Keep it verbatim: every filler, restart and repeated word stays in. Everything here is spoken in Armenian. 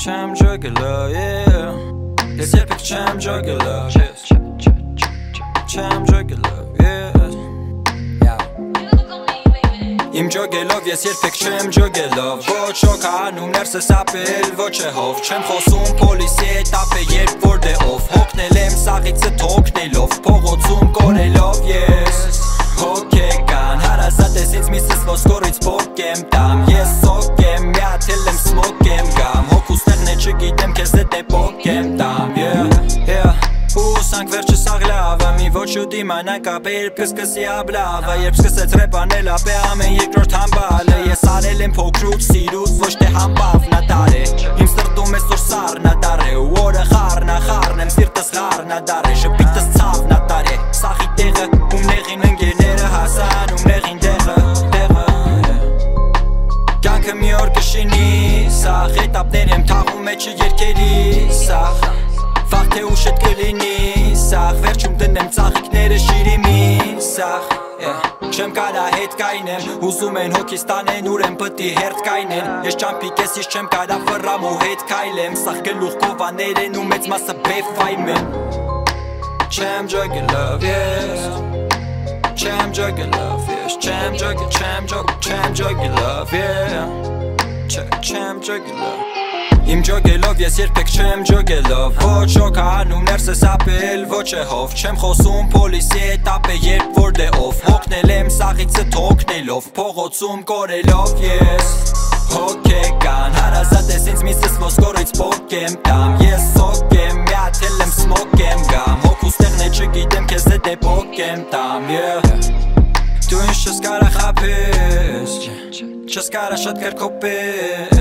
Չեմ ջոգելա, yeah Ես երբեք չեմ ջոգելա, yes Չեմ ջոգելա, yes Իմ ջոգելով ես երբեք չեմ ջոգելով Ոչ շոք անում ներսս ապել, ոչ է հով Չեմ խոսում պոլիսի հետ ապե երբ որ դե ով Հոգնել եմ սաղիցը թոքնելով Փողոցում կորելով ես Հոգեկան հարազատ ես ինձ միսս ոսկորից պոկ եմ տամ Ես սոկ եմ, միաթել եմ սմոկ եմ գամ Հոգուստեղն է չգիտեմ կեզ դե դե պոկ եմ տամ Yeah, yeah Ուսանք վերջը սաղ լավը Մի ոչ ու դիմանանք ապե երբ կսկսի աբլավը Երբ սկսեց ռեպանել ապե ամեն երկրորդ համբալը Ես արել եմ փոքրուց սիրուց ոչ թե համբավ նատար է Իմ սրտում ես որ սառնադար է Ու օրը խառնա խառն եմ սիրտս խառնադար է Շպիտս ցավ նատար է Սաղի տեղը ում նեղին ընկերները հասան Ում նեղին տեղը տեղը Կյանքը մի օր կշինի Սաղ էտապներ եմ թաղում էջը երկերի Սաղ Վաղ թե ուշ էտ կլինի Սաղ վերջում տնեմ ծաղիքները շիրիմի Սաղ Չեմ կարա հետ կայնեմ Ուզում են հոգիս տանեն ուր եմ պտի հերթ կայնեն Ես ճամպիկ ես ես չեմ կարա վռամ ու հետ կայլեմ Սաղ գլուխ կովաներ են ու մեծ մասը բեֆայմ են Չեմ ջոգելով, yes Չեմ ջոգելով, yes Չեմ ջոգ, չեմ ջոգ, չեմ ջոգելով, yeah Չեմ ջոգելով Իմ ջոգելով ես երբեք չեմ ջոգելով Ոչ շոք անում ներսս ապել, ոչ է հով Չեմ խոսում պոլիսի հետ ապե երբ որ դե ով Հոգնել եմ սաղիցը թոքնելով Փողոցում կորելով ես Հոգեկան հարազատ ես ինձ միսս ոսկորից պոկ եմ տամ Ես սոկ եմ, միաթել եմ սմոկ եմ գամ Հոգուստեղն է չգիտեմ կեզ դե դե պոկ եմ տամ Դու ինձ չս կարա խապես Չս կարա շատ կրկոպես